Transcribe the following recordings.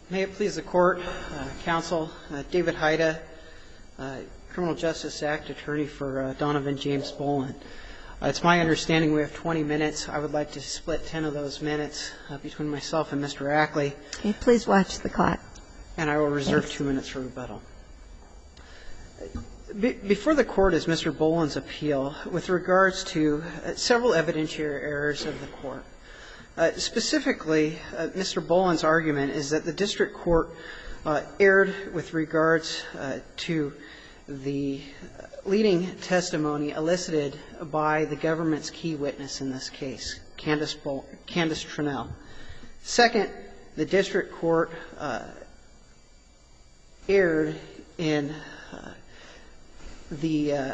May it please the Court, Counsel, David Haida, Criminal Justice Act Attorney for Donovan James Boland. It's my understanding we have 20 minutes. I would like to split 10 of those minutes between myself and Mr. Ackley. Okay, please watch the clock. And I will reserve 2 minutes for rebuttal. Before the Court is Mr. Boland's appeal with regards to several evidentiary errors of the Court. Specifically, Mr. Boland's argument is that the district court erred with regards to the leading testimony elicited by the government's key witness in this case, Candace Tranel. Second, the district court erred in the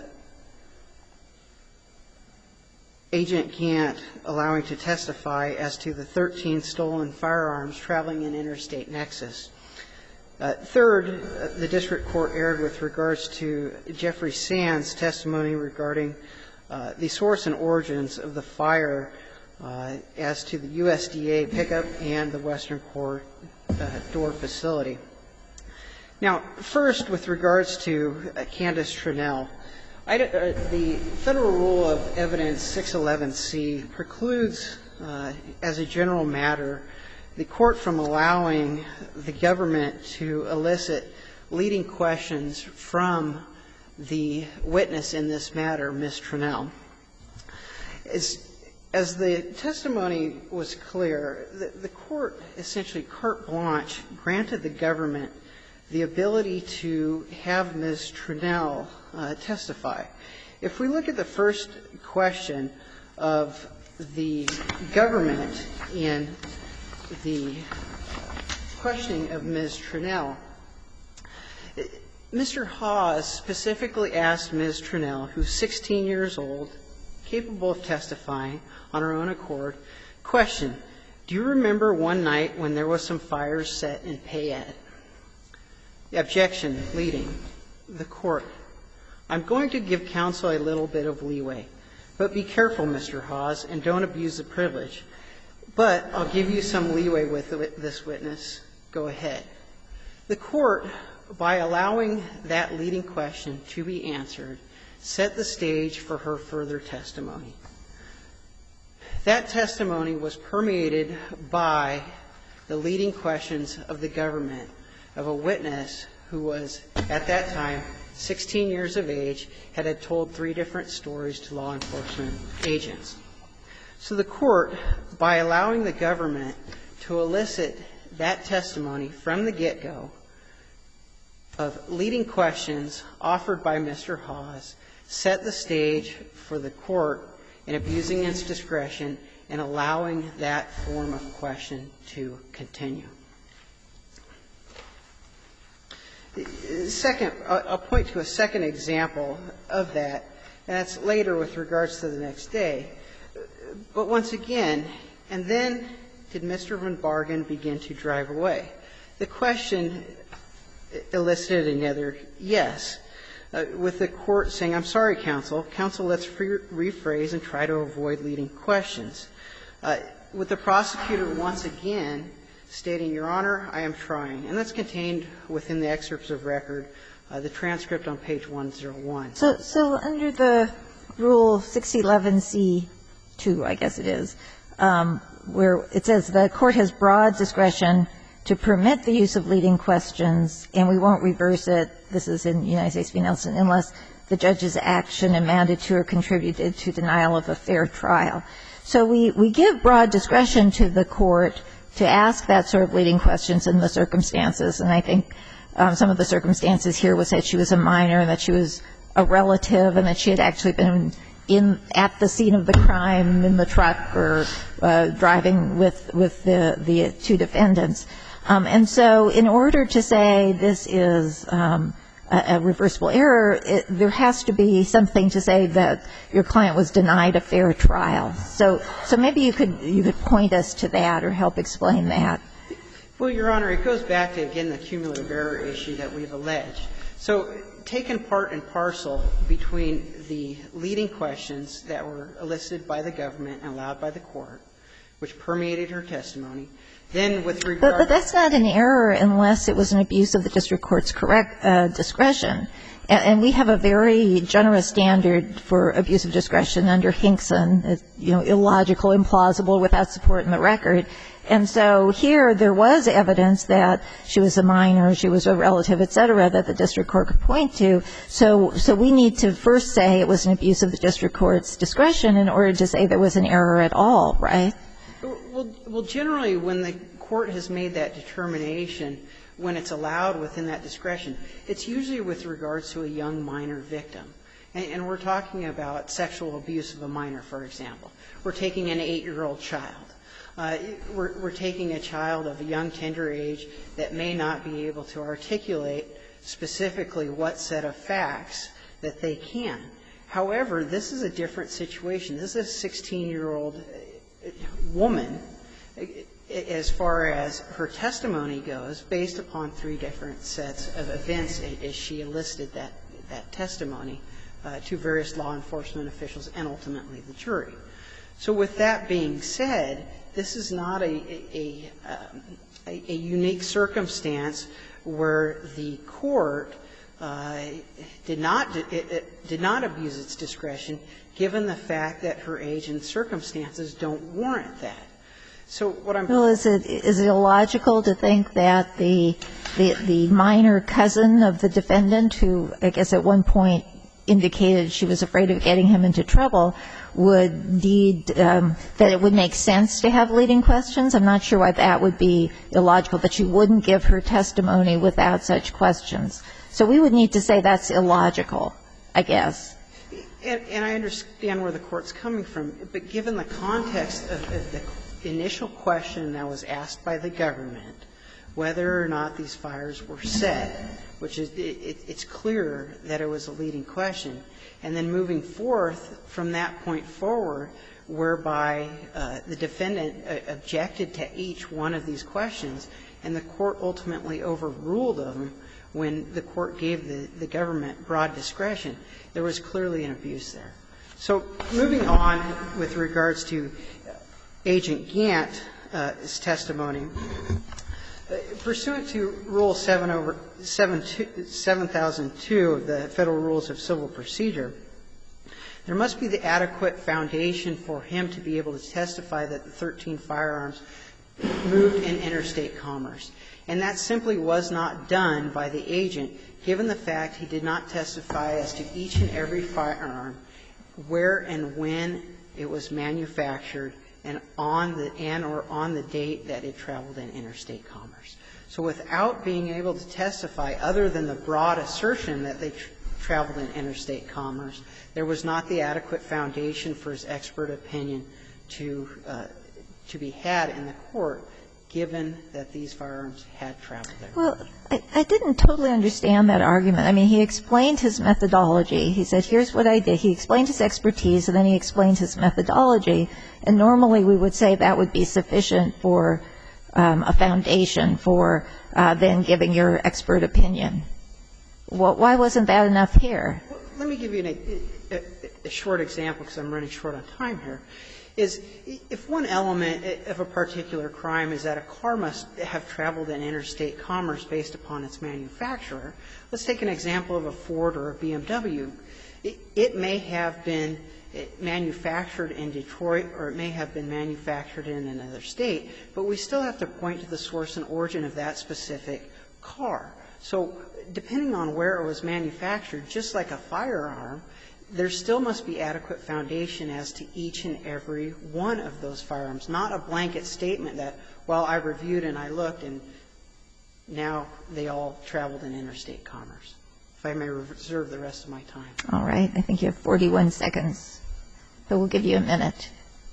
Agent Gant allowing to testify as to the 13 stolen firearms traveling in interstate nexus. Third, the district court erred with regards to Jeffrey Sands' testimony regarding the source and origins of the fire as to the USDA pickup and the Western Corps door facility. Now, first, with regards to Candace Tranel, the Federal Rule of Evidence 611C precludes, as a general matter, the Court from allowing the government to elicit leading questions from the witness in this matter, Ms. Tranel. As the testimony was clear, the Court essentially carte blanche granted the government the ability to have Ms. Tranel testify. If we look at the first question of the government in the questioning of Ms. Tranel, Mr. Hawes specifically asked Ms. Tranel, who's 16 years old, capable of testifying on her own accord, question, do you remember one night when there was some fires set in Payette? The objection leading the Court. I'm going to give counsel a little bit of leeway, but be careful, Mr. Hawes, and don't abuse the privilege. But I'll give you some leeway with this witness. Go ahead. The Court, by allowing that leading question to be answered, set the stage for her further testimony. That testimony was permeated by the leading questions of the government of a witness who was, at that time, 16 years of age, had told 3 different stories to law enforcement agents. So the Court, by allowing the government to elicit that testimony from the get-go of leading questions offered by Mr. Hawes, set the stage for the Court in abusing its discretion and allowing that form of question to continue. Second, I'll point to a second example of that, and that's later with regards to the next day. But once again, and then did Mr. Van Bargen begin to drive away? The question elicited another yes, with the Court saying, I'm sorry, counsel. Counsel, let's rephrase and try to avoid leading questions. With the prosecutor once again stating, Your Honor, I am trying. And that's contained within the excerpts of record, the transcript on page 101. So under the Rule 611C2, I guess it is, where it says the Court has broad discretion to permit the use of leading questions, and we won't reverse it, this is in United States v. Nelson, unless the judge's action amounted to or contributed to denial of a fair trial. So we give broad discretion to the Court to ask that sort of leading questions in the circumstances, and I think some of the circumstances here was that she was a minor and that she was a relative and that she had actually been at the scene of the crime in the truck or driving with the 2 defendants. And so in order to say this is a reversible error, there has to be something to say that your client was denied a fair trial. So maybe you could point us to that or help explain that. Well, Your Honor, it goes back to, again, the cumulative error issue that we've alleged. So taken part and parcel between the leading questions that were elicited by the government and allowed by the Court, which permeated her testimony, Then with regard But that's not an error unless it was an abuse of the district court's correct discretion. And we have a very generous standard for abuse of discretion under Hinkson, illogical, implausible, without support in the record. And so here there was evidence that she was a minor, she was a relative, et cetera, that the district court could point to. So we need to first say it was an abuse of the district court's discretion in order to say there was an error at all, right? Well, generally, when the court has made that determination, when it's allowed within that discretion, it's usually with regards to a young minor victim. And we're talking about sexual abuse of a minor, for example. We're taking an 8-year-old child. We're taking a child of a young, tender age that may not be able to articulate specifically what set of facts that they can. However, this is a different situation. This is a 16-year-old woman, as far as her testimony goes, based upon 3 different sets of events as she elicited that testimony to various law enforcement officials and ultimately the jury. So with that being said, this is not a unique circumstance where the court did not abuse its discretion, given the fact that her age and circumstances don't warrant that. So what I'm Well, is it illogical to think that the minor cousin of the defendant, who I guess at one point indicated she was afraid of getting him into trouble, would need that it would make sense to have leading questions? I'm not sure why that would be illogical, that you wouldn't give her testimony without such questions. So we would need to say that's illogical, I guess. And I understand where the Court's coming from, but given the context of the initial question that was asked by the government, whether or not these fires were set, which is it's clear that it was a leading question, and then moving forth from that point forward, whereby the defendant objected to each one of these questions, and the Court ultimately overruled them when the Court gave the government broad discretion, there was clearly an abuse there. So moving on with regards to Agent Gant's testimony, pursuant to Rule 7002 of the Federal Rules of Civil Procedure, there must be the adequate foundation for him to be able to testify that the 13 firearms moved in interstate commerce. And that simply was not done by the agent, given the fact he did not testify as to each and every firearm, where and when it was manufactured, and on the date that it traveled in interstate commerce. So without being able to testify, other than the broad assertion that they traveled in interstate commerce, there was not the adequate foundation for his expert opinion to be had in the Court, given that these firearms had traveled there. Well, I didn't totally understand that argument. I mean, he explained his methodology. He said, here's what I did. He explained his expertise, and then he explained his methodology. And normally we would say that would be sufficient for a foundation for then giving your expert opinion. Why wasn't that enough here? Well, let me give you a short example, because I'm running short on time here, is if one element of a particular crime is that a car must have traveled in interstate commerce based upon its manufacturer, let's take an example of a Ford or a BMW. It may have been manufactured in Detroit, or it may have been manufactured in another state, but we still have to point to the source and origin of that specific car. So depending on where it was manufactured, just like a firearm, there still must be adequate foundation as to each and every one of those firearms, not a blanket statement that, well, I reviewed and I looked, and now they all traveled in interstate commerce. If I may reserve the rest of my time. All right. I think you have 41 seconds, so we'll give you a minute.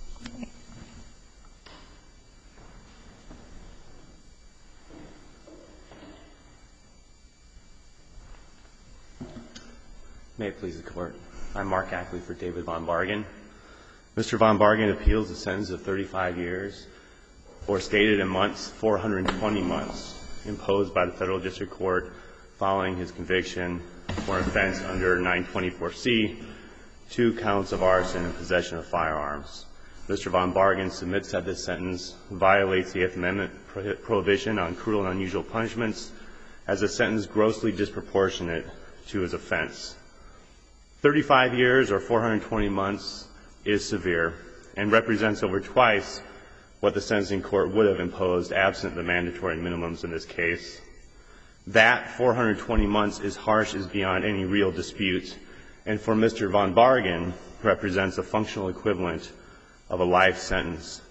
May it please the Court. I'm Mark Ackley for David Von Bargen. Mr. Von Bargen appeals a sentence of 35 years, or stated in months, 420 months, imposed by the Federal District Court following his conviction for an offense under 924C, 2 counts of arson and possession of firearms. Mr. Von Bargen submits that this sentence violates the Eighth Amendment prohibition on cruel and unusual punishments as a sentence grossly disproportionate to his offense. 35 years or 420 months is severe and represents over twice what the sentencing court would have imposed absent the mandatory minimums in this case. That 420 months is harsh is beyond any real dispute, and for Mr. Von Bargen represents a functional equivalent of a life sentence.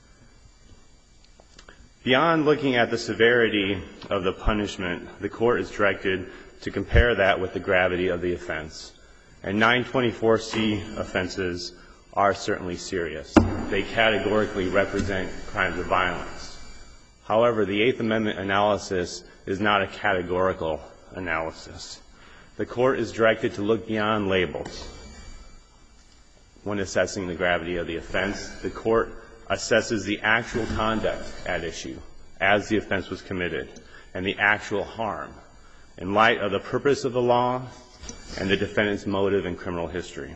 Beyond looking at the severity of the punishment, the court is directed to compare that with the gravity of the offense. And 924C offenses are certainly serious. They categorically represent crimes of violence. However, the Eighth Amendment analysis is not a categorical analysis. The court is directed to look beyond labels. When assessing the gravity of the offense, the court assesses the actual conduct at issue as the offense was committed and the actual harm in light of the purpose of the law and the defendant's motive and criminal history.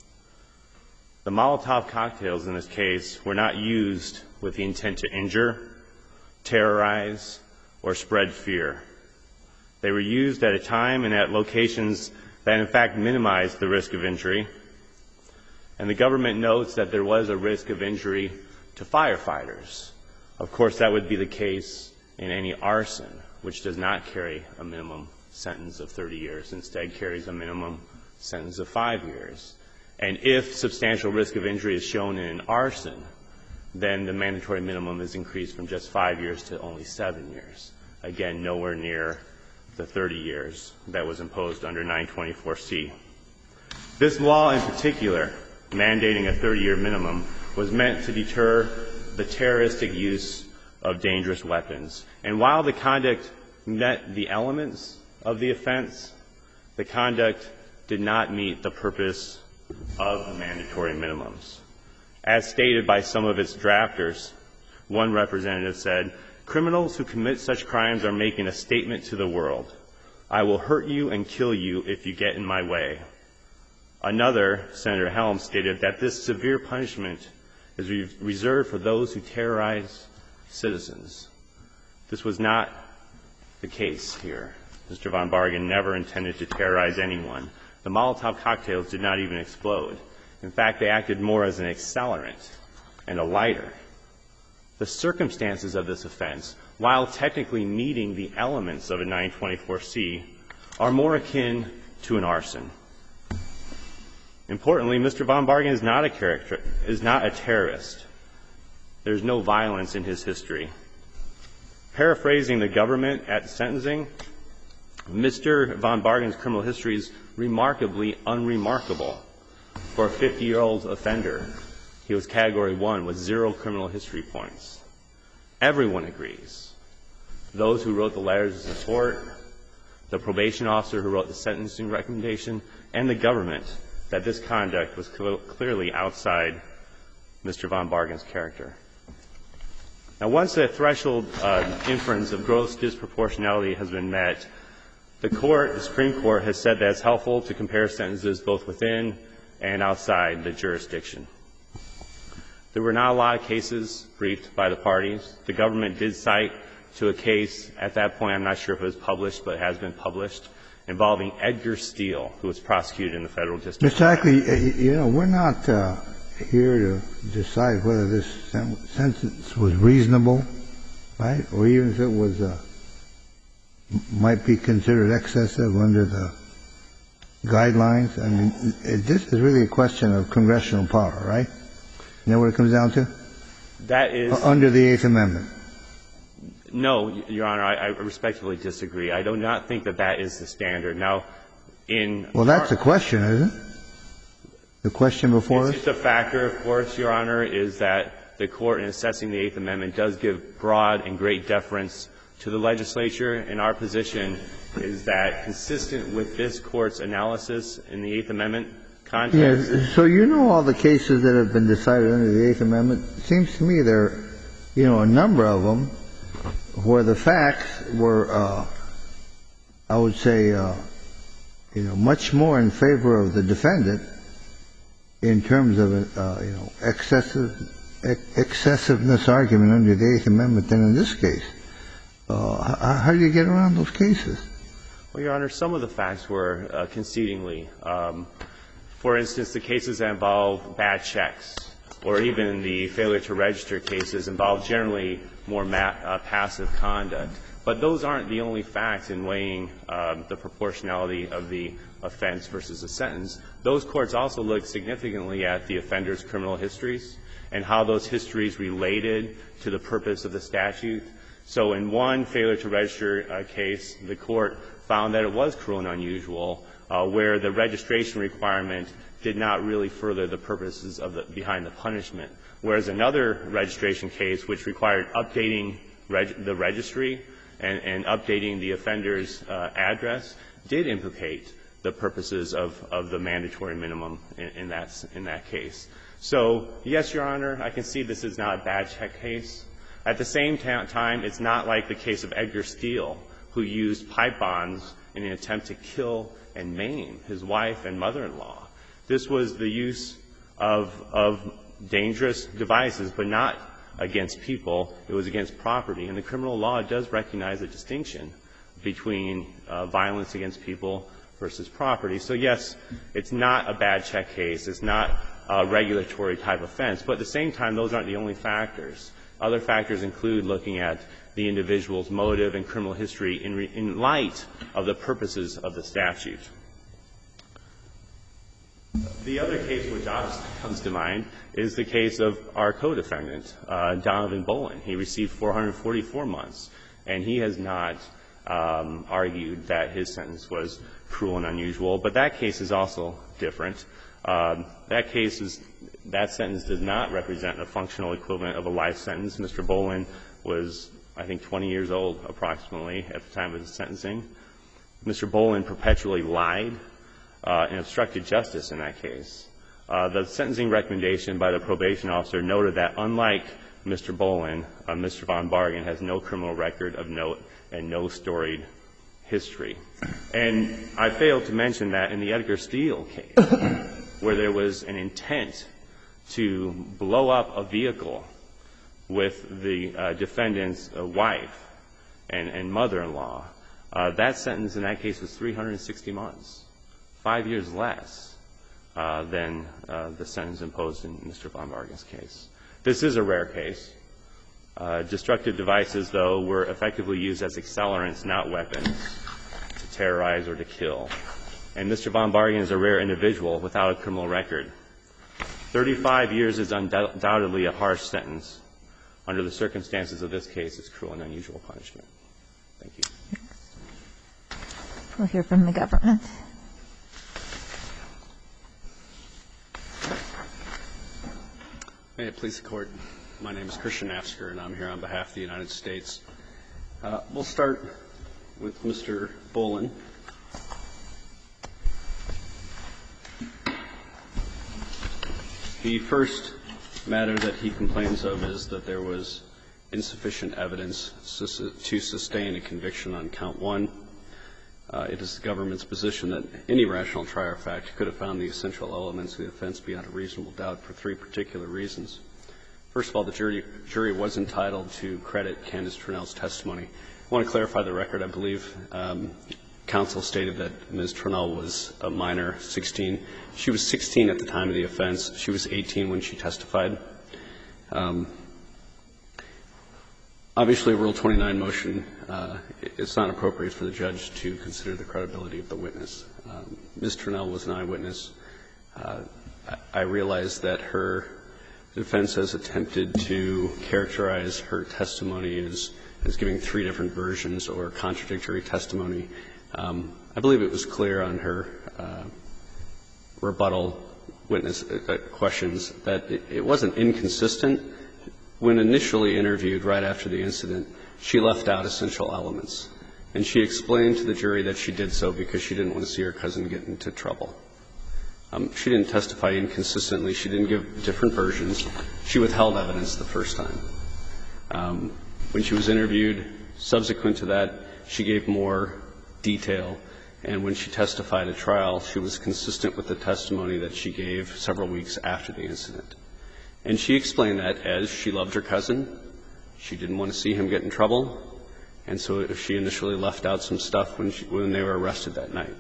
The Molotov cocktails in this case were not used with the intent to injure, terrorize, or spread fear. They were used at a time and at locations that in fact minimized the risk of injury. And the government notes that there was a risk of injury to firefighters. Of course, that would be the case in any arson, which does not carry a minimum sentence of 30 years, instead carries a minimum sentence of 5 years. And if substantial risk of injury is shown in an arson, then the mandatory minimum is increased from just 5 years to only 7 years. Again, nowhere near the 30 years that was imposed under 924C. This law in particular, mandating a 30-year minimum, was meant to deter the terroristic use of dangerous weapons. And while the conduct met the elements of the offense, the conduct did not meet the purpose of the mandatory minimums. As stated by some of its drafters, one representative said, "Criminals who commit such crimes are making a statement to the world. I will hurt you and kill you if you get in my way." Another, Senator Helms, stated that this severe punishment is reserved for those who terrorize citizens. This was not the case here. Mr. Von Bargen never intended to terrorize anyone. The Molotov cocktails did not even explode. In fact, they acted more as an accelerant and a lighter. The circumstances of this offense, while technically meeting the elements of a 924C, are more akin to an arson. Importantly, Mr. Von Bargen is not a terrorist. There's no violence in his history. Paraphrasing the government at sentencing, Mr. Von Bargen's criminal history is remarkably unremarkable. For a 50-year-old offender, he was Category 1 with 0 criminal history points. Everyone agrees. Those who wrote the letters of support, the probation officer who wrote the sentencing recommendation, and the government, that this conduct was clearly outside Mr. Von Bargen's character. Now, once a threshold inference of gross disproportionality has been met, the Supreme Court has said that it's helpful to compare sentences both within and outside the jurisdiction. There were not a lot of cases briefed by the parties. The government did cite to a case at that point, I'm not sure if it was published, but it has been published, involving Edgar Steele, who was prosecuted in the federal district. Mr. Ackley, we're not here to decide whether this sentence was reasonable, right, or even if it was might be considered excessive under the guidelines. I mean, this is really a question of congressional power, right? You know what it comes down to? That is under the Eighth Amendment. No, Your Honor, I respectfully disagree. I do not think that that is the standard. Now, well, that's the question, isn't it? The question before us? It's a factor, of course, Your Honor, is that the Court, in assessing the Eighth Amendment, does give broad and great deference to the legislature. And our position is that, consistent with this Court's analysis in the Eighth Amendment context. Yes. So you know all the cases that have been decided under the Eighth Amendment. It seems to me there are, a number of them where the facts were, I would say, much more in favor of the defendant in terms of, excessiveness argument under the Eighth Amendment than in this case. How do you get around those cases? Well, Your Honor, some of the facts were concedingly. For instance, the cases that involve bad checks or even the failure to register cases involve generally more passive conduct. But those aren't the only facts in weighing the proportionality of the offense versus the sentence. Those courts also look significantly at the offender's criminal histories and how those histories related to the purpose of the statute. So in one failure to register case, the court found that it was cruel and unusual, where the registration requirement did not really further the purposes of behind the punishment. Whereas another registration case, which required updating the registry and updating the offender's address, did implicate the purposes of the mandatory minimum in that case. So, yes, Your Honor, I can see this is not a bad check case. At the same time, it's not like the case of Edgar Steele, who used pipe bombs in an attempt to kill and maim his wife and mother-in-law. This was the use of dangerous devices, but not against people. It was against property. And the criminal law does recognize a distinction between violence against people versus property. So, yes, it's not a bad check case. It's not a regulatory type offense. But at the same time, those aren't the only factors. Other factors include looking at the individual's motive and criminal history in light of the purposes of the statute. The other case which obviously comes to mind is the case of our co-defendant, Donovan Bolin. He received 444 months, and he has not argued that his sentence was cruel and unusual. But that case is also different. That sentence does not represent a functional equivalent of a life sentence. Mr. Bolin was, I think, 20 years old approximately at the time of his sentencing. Mr. Bolin perpetually lied and obstructed justice in that case. The sentencing recommendation by the probation officer noted that, unlike Mr. Bolin, Mr. Von Bargen has no criminal record of note and no storied history. And I failed to mention that in the Edgar Steele case, where there was an intent to blow up a vehicle with the defendant's wife and mother-in-law, that sentence in that case was 360 months, 5 years less than the sentence imposed in Mr. Von Bargen's case. This is a rare case. Destructive devices, though, were effectively used as accelerants, not weapons, to terrorize or to kill. And Mr. Von Bargen is a rare individual without a criminal record. 35 years is undoubtedly a harsh sentence. Under the circumstances of this case, it's cruel and unusual punishment. Thank you. We'll hear from the government. May it please the Court. My name is Christian Afsker, and I'm here on behalf of the United States. We'll start with Mr. Bolin. The first matter that he complains of is that there was insufficient evidence to sustain a conviction on count one. It is the government's position that any rational trier of fact could have found the essential elements of the offense beyond a reasonable doubt for three particular reasons. First of all, the jury was entitled to credit Candace Turnell's testimony. I want to clarify the record. I believe counsel stated that Ms. Turnell was a minor, 16. She was 16 at the time of the offense. She was 18 when she testified. Obviously, a Rule 29 motion, it's not appropriate for the judge to consider the credibility of the witness. Ms. Turnell was an eyewitness. I realize that her defense has attempted to characterize her testimony as giving three different versions or contradictory testimony. I believe it was clear on her rebuttal witness questions that it wasn't inconsistent. When initially interviewed right after the incident, she left out essential elements. And she explained to the jury that she did so because she didn't want to see her cousin get into trouble. She didn't testify inconsistently. She didn't give different versions. She withheld evidence the first time. When she was interviewed subsequent to that, she gave more detail And when she testified at trial, she was consistent with the testimony that she gave several weeks after the incident. And she explained that as she loved her cousin, she didn't want to see him get in trouble, and so she initially left out some stuff when they were arrested that night.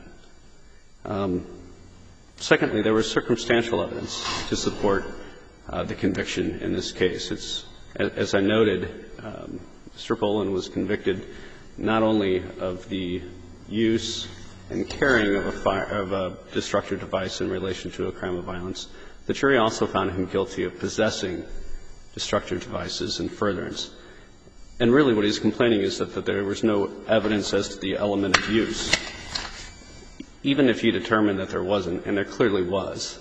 Secondly, there was circumstantial evidence to support the conviction in this case. As I noted, Mr. Boland was convicted not only of the use and carrying of a destructive device in relation to a crime of violence. The jury also found him guilty of possessing destructive devices in furtherance. And really what he's complaining is that there was no evidence as to the element of use. Even if he determined that there wasn't, and there clearly was,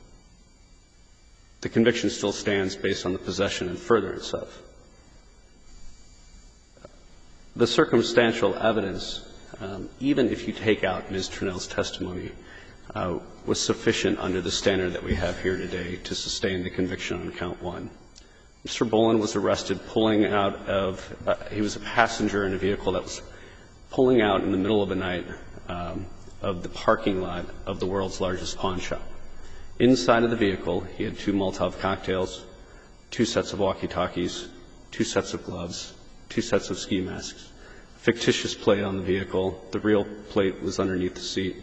the conviction still stands based on the possession and furtherance of. The circumstantial evidence, even if you take out Ms. Turnell's testimony, was sufficient under the standard that we have here today to sustain the conviction on count one. Mr. Boland was arrested pulling out of he was a passenger in a vehicle that was pulling out in the middle of the night of the parking lot of the world's largest pawn shop. Inside of the vehicle, he had 2 Molotov cocktails, 2 sets of walkie-talkies, 2 sets of gloves, 2 sets of ski masks, fictitious plate on the vehicle. The real plate was underneath the seat.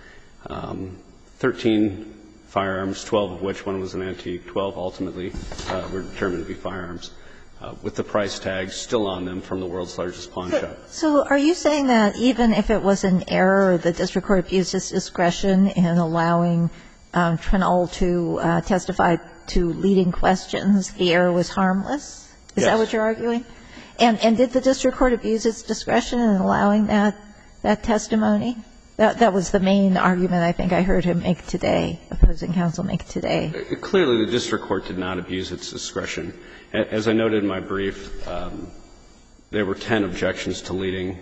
13 firearms, 12 of which one was an antique, 12 ultimately were determined to be firearms, with the price tag still on them from the world's largest pawn shop. So are you saying that even if it was an error, the district court abused its discretion in allowing Turnell to testify to leading questions, the error was harmless? Is that what you're arguing? And did the district court abuse its discretion in allowing that testimony? That was the main argument I think I heard him make today, opposing counsel make today. Clearly, the district court did not abuse its discretion. As I noted in my brief, there were 10 objections to leading.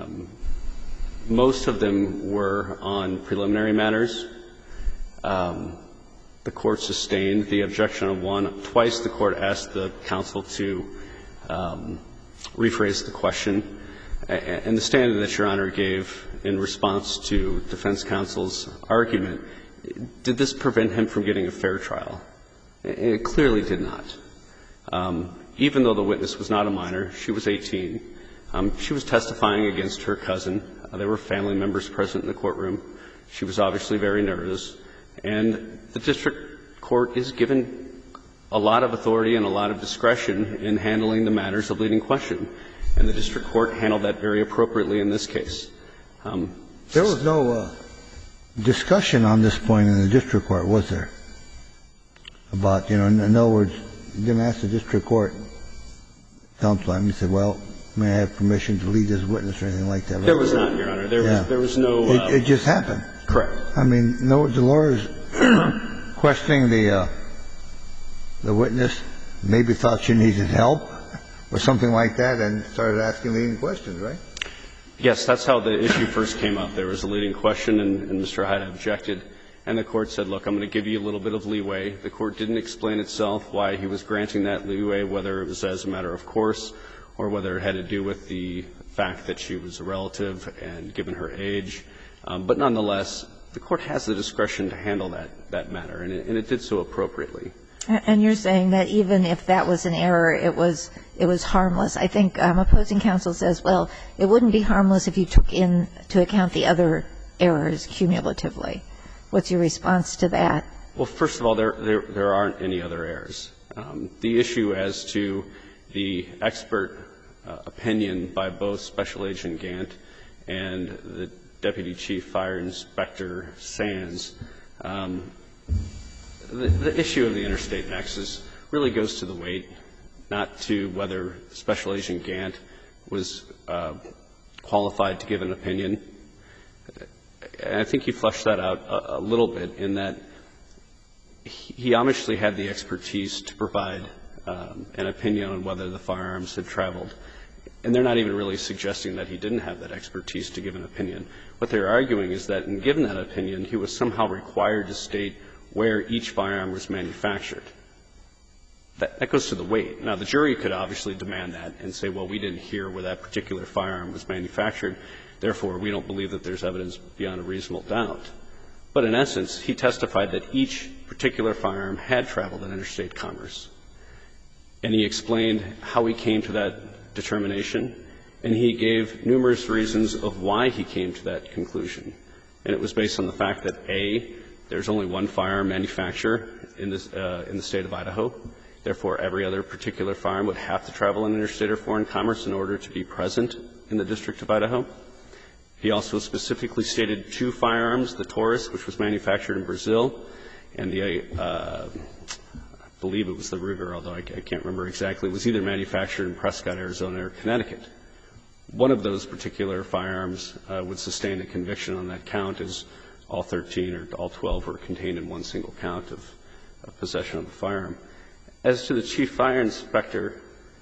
Most of them were on preliminary matters. The court sustained the objection of one. Twice the court asked the counsel to rephrase the question. And the standard that Your Honor gave in response to defense counsel's argument, did this prevent him from getting a fair trial? It clearly did not. Even though the witness was not a minor, she was 18. She was testifying against her cousin. There were family members present in the courtroom. She was obviously very nervous. And the district court is given a lot of authority and a lot of discretion in handling the matters of leading question. And the district court handled that very appropriately in this case. There was no discussion on this point in the district court, was there? About, in other words, you didn't ask the district court counsel. I mean, you said, well, may I have permission to lead this witness or anything like that? Right? There was not, Your Honor. There was no. It just happened. Correct. I mean, no, Dolores questioning the witness, maybe thought she needed help or something like that and started asking leading questions, right? Yes, that's how the issue first came up. There was a leading question, and Mr. Hyde objected. And the court said, look, I'm going to give you a little bit of leeway. The court didn't explain itself why he was granting that leeway, whether it was as a matter of course or whether it had to do with the fact that she was a relative and given her age. But nonetheless, the court has the discretion to handle that matter, and it did so appropriately. And you're saying that even if that was an error, it was harmless. I think opposing counsel says, well, it wouldn't be harmless if you took into account the other errors cumulatively. What's your response to that? Well, first of all, there aren't any other errors. The issue as to the expert opinion by both Special Agent Gant and the Deputy Chief Fire Inspector Sands, the issue of the interstate nexus really goes to the weight, not to whether Special Agent Gant was qualified to give an opinion. And I think he fleshed that out a little bit in that he obviously had the expertise to provide an opinion on whether the firearms had traveled. And they're not even really suggesting that he didn't have that expertise to give an opinion. What they're arguing is that in giving that opinion, he was somehow required to state where each firearm was manufactured. That goes to the weight. Now, the jury could obviously demand that and say, well, we didn't hear where that particular firearm was manufactured, therefore, we don't believe that there's evidence beyond a reasonable doubt. But in essence, he testified that each particular firearm had traveled in interstate commerce. And he explained how he came to that determination, and he gave numerous reasons of why he came to that conclusion. And it was based on the fact that, A, there's only one firearm manufacturer in the state of Idaho. Therefore, every other particular firearm would have to travel in interstate or foreign commerce in order to be present in the District of Idaho. He also specifically stated 2 firearms, the Taurus, which was manufactured in Brazil, and the, I believe it was the Ruger, although I can't remember exactly, was either manufactured in Prescott, Arizona, or Connecticut. One of those particular firearms would sustain a conviction on that count, as all 13 or all 12 were contained in one single count of possession of the firearm. As to the chief fire inspector,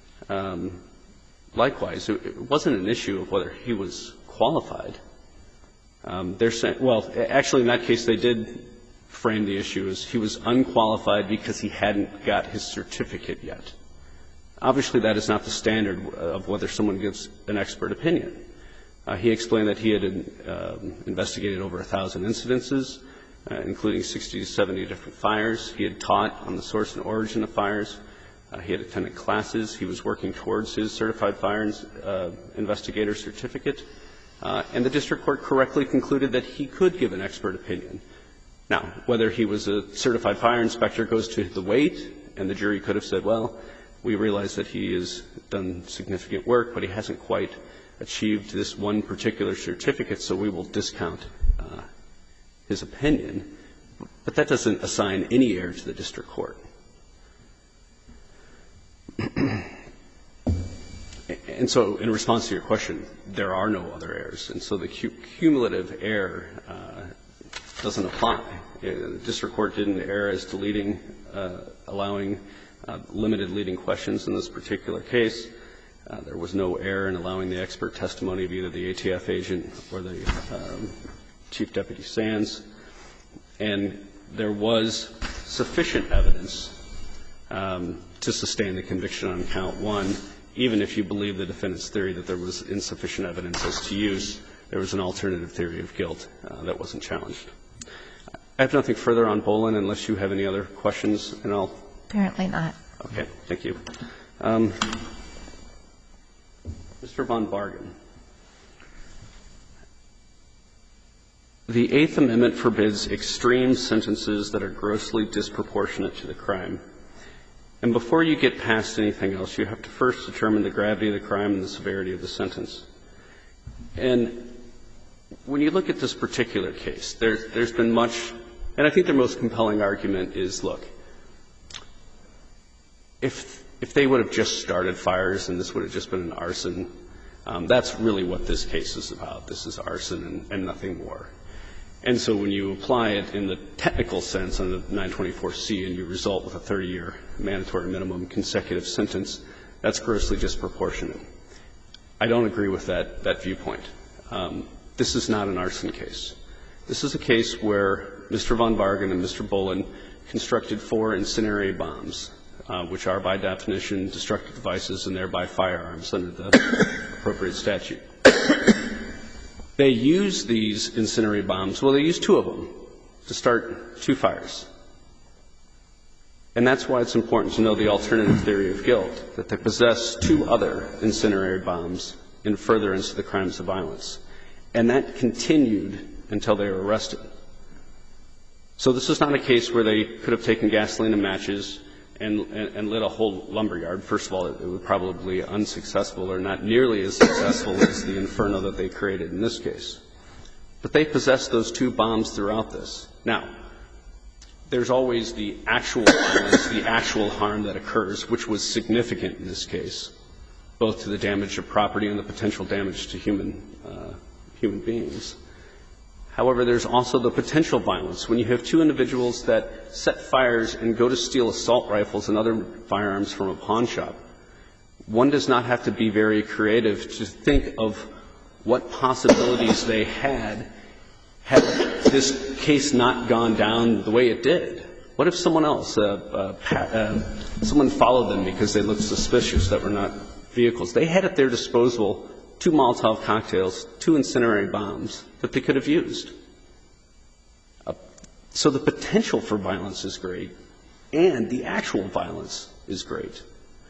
likewise, it wasn't an issue of whether he was qualified. They're saying, well, actually, in that case, they did frame the issue as he was unqualified because he hadn't got his certificate yet. Obviously, that is not the standard of whether someone gives an expert opinion. He explained that he had investigated over 1,000 incidences, including 60 to 70 different fires. He had taught on the source and origin of fires. He had attended classes. He was working towards his certified fire investigator certificate. And the district court correctly concluded that he could give an expert opinion. Now, whether he was a certified fire inspector goes to the weight, and the jury could have said, well, we realize that he has done significant work, but he hasn't quite achieved this one particular certificate, so we will discount his opinion. But that doesn't assign any error to the district court. And so in response to your question, there are no other errors. And so the cumulative error doesn't apply. The district court didn't err as to allowing limited leading questions in this particular case. There was no error in allowing the expert testimony of either the ATF agent or the Chief Deputy Sands. And there was sufficient evidence to sustain the conviction on count 1, even if you believe the defendant's theory that there was insufficient evidence as to use. There was an alternative theory of guilt that wasn't challenged. I have nothing further on Bolin unless you have any other questions, and I'll. Apparently not. Okay. Thank you. Mr. Von Bargen. The Eighth Amendment forbids extreme sentences that are grossly disproportionate to the crime. And before you get past anything else, you have to first determine the gravity of the crime and the severity of the sentence. And when you look at this particular case, there's been much, and I think the most compelling argument is, look, if they would have just started fires and this would have just been an arson, that's really what this case is about. This is arson and nothing more. And so when you apply it in the technical sense on the 924C and you result with a 30-year mandatory minimum consecutive sentence, that's grossly disproportionate. I don't agree with that viewpoint. This is not an arson case. This is a case where Mr. Von Bargen and Mr. Bolin constructed 4 incendiary bombs, which are by definition destructive devices and thereby firearms under the appropriate statute. They used these incendiary bombs, well, they used 2 of them to start 2 fires. And that's why it's important to know the alternative theory of guilt, that they possess 2 other incendiary bombs in furtherance of the crimes of violence. And that continued until they were arrested. So this is not a case where they could have taken gasoline and matches and lit a whole lumberyard. First of all, it would probably be unsuccessful or not nearly as successful as the inferno that they created in this case. But they possessed those 2 bombs throughout this. Now, there's always the actual violence, the actual harm that occurs, which was significant in this case, both to the damage of property and the potential damage to human beings. However, there's also the potential violence. When you have 2 individuals that set fires and go to steal assault rifles and other firearms from a pawn shop, one does not have to be very creative to think of what possibilities they had this case not gone down the way it did. What if someone else, someone followed them because they looked suspicious that were not vehicles? They had at their disposal 2 Molotov cocktails, 2 incendiary bombs that they could have used. So the potential for violence is great, and the actual violence is great.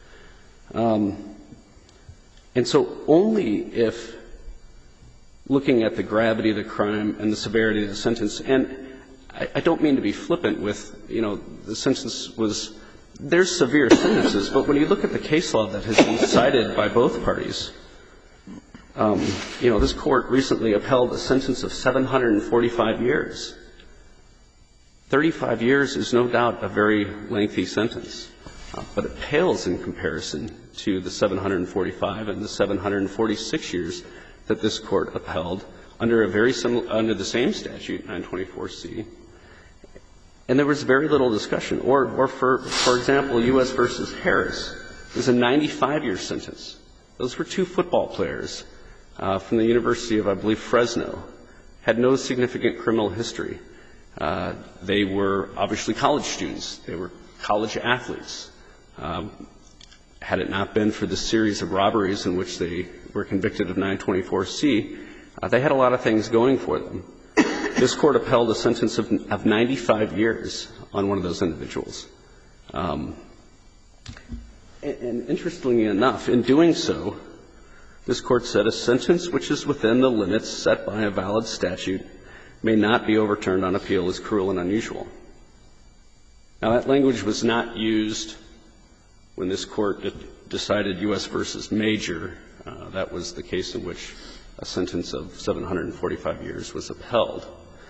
And so only if looking at the gravity of the crime and the severity of the sentence, and I don't mean to be flippant with, the sentence was, there's severe sentences, but when you look at the case law that has been cited by both parties, this Court recently upheld a sentence of 745 years. 35 years is no doubt a very lengthy sentence, but it pales in comparison to the 745 and the 746 years that this Court upheld under under the same statute, 924C. And there was very little discussion. Or for example, U.S. versus Harris was a 95-year sentence. Those were 2 football players from the University of, I believe, Fresno, had no significant criminal history. They were obviously college students. They were college athletes. Had it not been for the series of robberies in which they were convicted of 924C, they had a lot of things going for them. This Court upheld a sentence of 95 years on one of those individuals. And interestingly enough, in doing so, this Court said a sentence which is within the limits set by a valid statute may not be overturned on appeal as cruel and unusual. Now, that language was not used when this Court decided U.S. versus Major. That was the case in which a sentence of 745 years was upheld.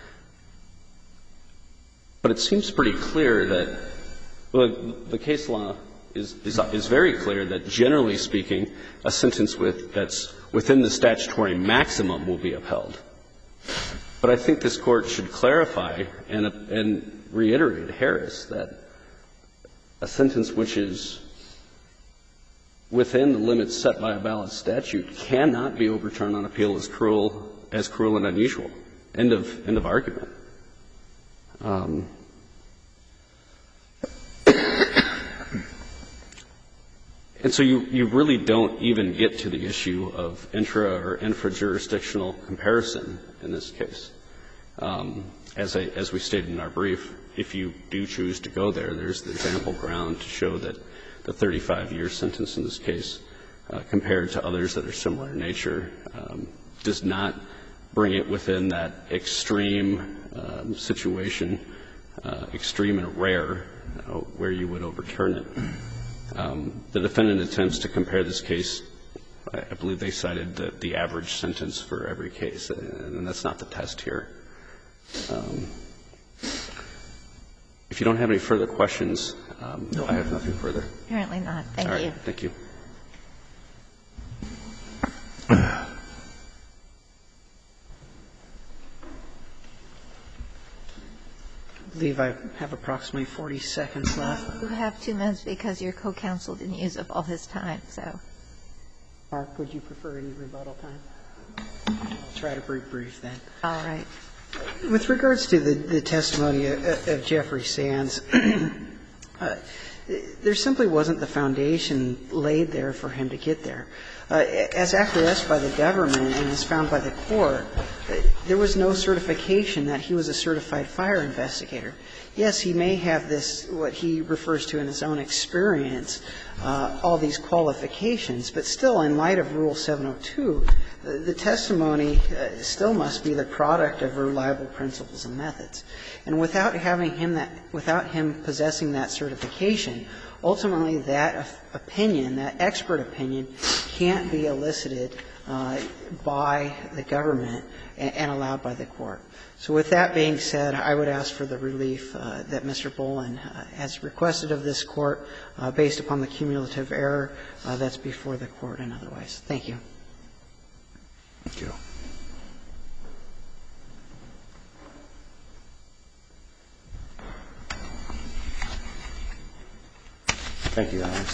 But it seems pretty clear that the case law is very clear that, generally speaking, a sentence that's within the statutory maximum will be upheld. But I think this Court should clarify and reiterate Harris that a sentence which is within the limits set by a valid statute cannot be overturned on appeal as cruel and unusual. End of argument. And so you really don't even get to the issue of intra or infra-jurisdictional comparison in this case. As we stated in our brief, if you do choose to go there, there's ample ground to show that the 35-year sentence in this case, compared to others that are similar in nature, does not bring it within that extreme situation, extreme and rare, where you would overturn it. The defendant attempts to compare this case. I believe they cited the average sentence for every case, and that's not the test here. If you don't have any further questions, I have nothing further. Apparently not. Thank you. All right. Thank you. I believe I have approximately 40 seconds left. You have 2 minutes because your co-counsel didn't use up all his time, so. Mark, would you prefer any rebuttal time? I'll try to be brief then. All right. With regards to the testimony of Jeffrey Sands, there simply wasn't the foundation laid there for him to get there. As acquiesced by the government and as found by the Court, there was no certification that he was a certified fire investigator. Yes, he may have this, what he refers to in his own experience, all these qualifications, but still, in light of Rule 702, the testimony still must be the product of reliable principles and methods. And without having him without him possessing that certification, ultimately that opinion, that expert opinion, can't be elicited by the government and allowed by the Court. So with that being said, I would ask for the relief that Mr. Boland has requested of this Court based upon the cumulative error that's before the Court and otherwise. Thank you. Thank you. Thank you, Your Honor.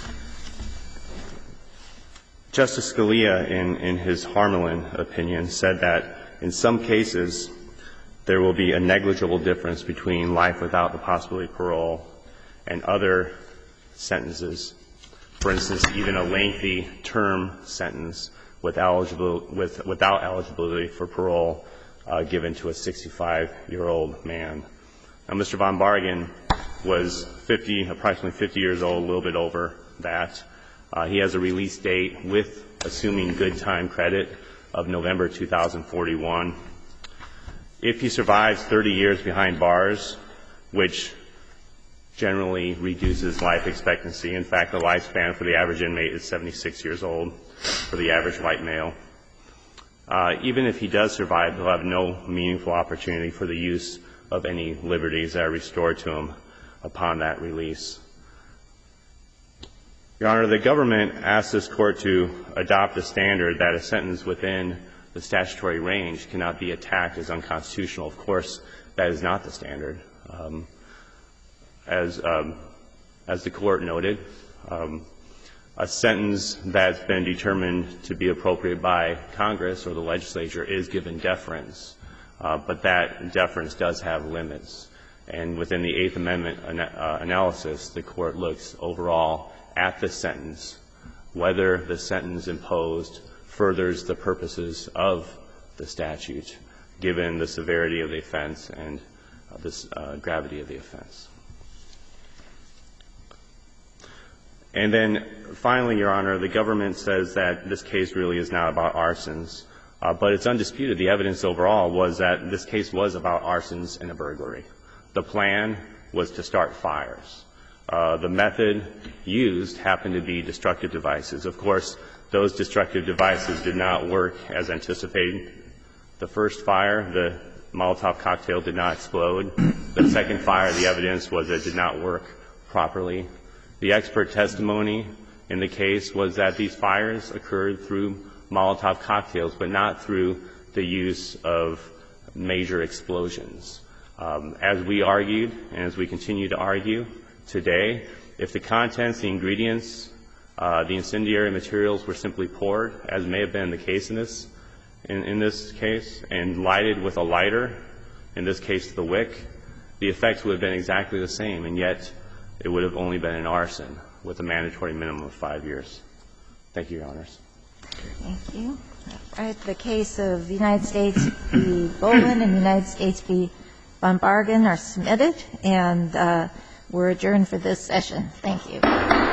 Justice Scalia, in his Harmelin opinion, said that in some cases there will be a negligible difference between life without the possibility of parole and other sentences. For instance, even a lengthy term sentence without eligibility for parole given to a 65-year-old man. Now, Mr. Von Bargen was approximately 50 years old, a little bit over that. He has a release date with assuming good time credit of November 2041. If he survives 30 years behind bars, which generally reduces life expectancy. In fact, the lifespan for the average inmate is 76 years old for the average white male. Even if he does survive, he'll have no meaningful opportunity for the use of any liberties that are restored to him upon that release. Your Honor, the government asked this Court to adopt a standard that a sentence within the statutory range cannot be attacked as unconstitutional. Of course, that is not the standard. As the Court noted, a sentence that's been determined to be appropriate by Congress or the legislature is given deference, but that deference does have limits. And within the Eighth Amendment analysis, the Court looks overall at the sentence, whether the sentence imposed furthers the purposes of the statute, given the severity of the offense and the gravity of the offense. And then finally, Your Honor, the government says that this case really is not about arsons, but it's undisputed. The evidence overall was that this case was about arsons and a burglary. The plan was to start fires. The method used happened to be destructive devices. Of course, those destructive devices did not work as anticipated. The first fire, the Molotov cocktail, did not explode. The second fire, the evidence was it did not work properly. The expert testimony in the case was that these fires occurred through Molotov cocktails, but not through the use of major explosions. As we argued, and as we continue to argue today, if the contents, the ingredients, the incendiary materials were simply poured, as may have been the case in this case, and lighted with a lighter, in this case the wick, the effects would have been exactly the same, and yet it would have only been an arson with a mandatory minimum of 5 years. Thank you, Your Honors. Thank you. All right. The case of the United States v. Boland and the United States v. Von Bargen are submitted, and we're adjourned for this session. Thank you.